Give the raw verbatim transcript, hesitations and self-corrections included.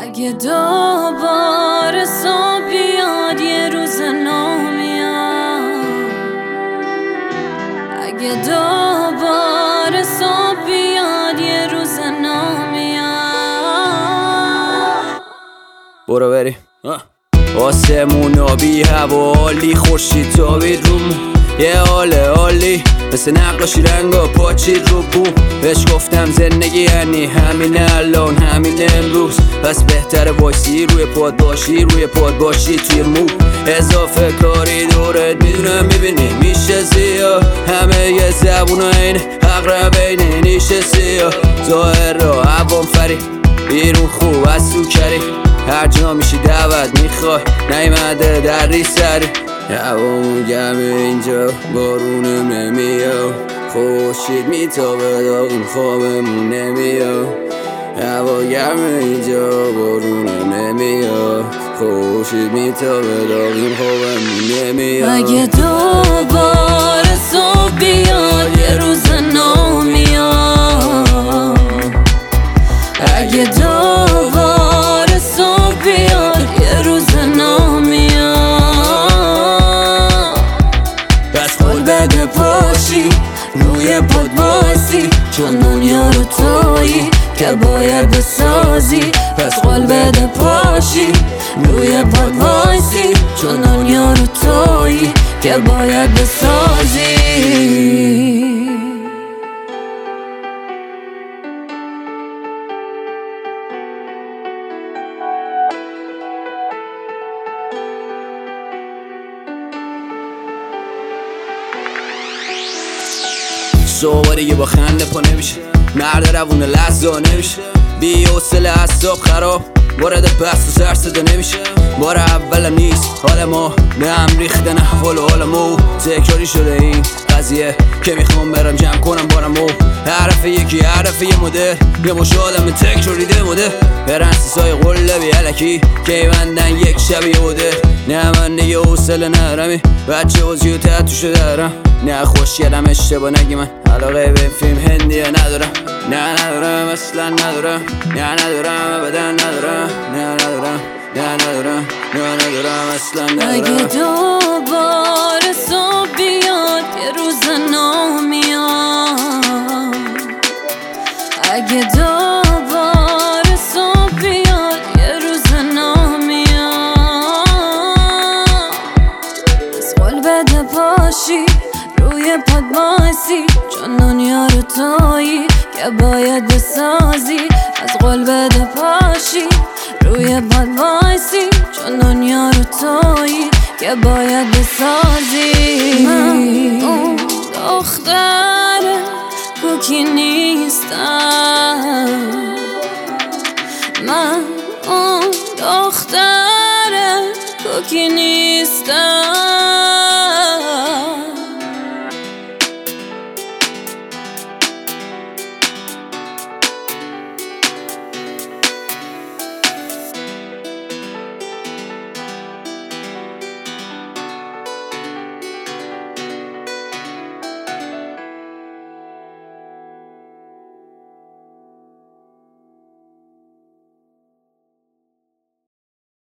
اگه دوباره صبح بیاد یه روز نومیاد، اگه دوباره صبح بیاد یه روز نومیاد. برو بریم آسمون آبی هوا عالی، خورشید تابید روم یه حال عالی، مثل نقاشی رنگا پاچید رو بوم. بهش گفتم زندگی یعنی همین الان همین امروز، پس بهتره وایسی روی پاد باشی روی پاد باشی توی مو. اضافه کاری دورت میدونم میبینی میشه زیاد، همه یه زبون این اقربین نیشه سیاه. ظاهر را عوام فری بیرون خوب از تو کری، هر جا میشی دعوت میخوای نیمده در ری سری. هوامون گرمه اینجا بارونم نمیاد، خورشید میتابه داغون خوابمون نمیاد. هوا گرمه اینجا بارونم نمیاد، خورشید میتابه داغون خوابمون نمیاد. اگه دوباره صبح بیاد یه روز نو میاد، اگه دوباره صبح بیاد یه روز نو میاد. بس خود بده پاشی روی پاد بایسی، چون دنیا رو تویی که باید بسازی. پس قول بده پاشی روی پاد بایسی، چون دنیا رو تویی که باید بسازی. صبح دیگه با خنده پا نمیشه، مرد روون لحظه نمیشه، بی حوصله اعصاب خراب وارد بحث و سر صدا نمیشه. بار اولم نیست حال ما به هم ریختن احوال و حال ما، تکراری شده این قضیه که میخوام برم جمع کنم بارم و حرف یکی حرف یه مدل یه مشاهدم تکراری ده مدل برنسیس های قلبی علکی که بندن یک شبیه بوده. نه من دیگه حوصله نرمی بچه وزی و تحتوشو دارم، نه خوش یادم اشتباه نگی من علاقه به فیلم هندیه ندارم، نه ندارم اصلا ندارم، نه ندارم ابدا ندارم، نه ندارم نه ندارم نه ندارم اصلا ندارم. اگه دوباره صبح بیاد یه روز نو میاد، اگه دوباره صبح بیاد یه روز نو میاد. از قول بده پاشی روی پاد بایسی، چون دنیا رو تویی که باید بسازی. از قول بده پاشی روی پاد وایسی، چون دنیا رو تویی که باید بسازی. من اون دختر کوکی نیستم، من اون دختر کوکی نیستم.